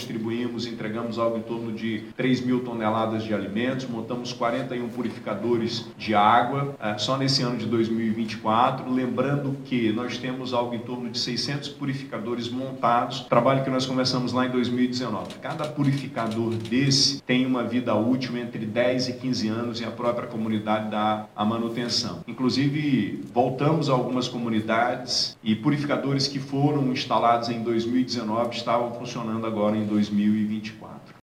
distribuímos, entregamos algo em torno de 3 mil toneladas de alimentos, montamos 41 purificadores de água, só nesse ano de 2024, lembrando que nós temos algo em torno de 600 purificadores montados, trabalho que nós começamos lá em 2019. Cada purificador desse tem uma vida útil entre 10 e 15 anos e a própria comunidade dá a manutenção. Inclusive, voltamos a algumas comunidades e purificadores que foram instalados em 2019 estavam funcionando agora em 2024.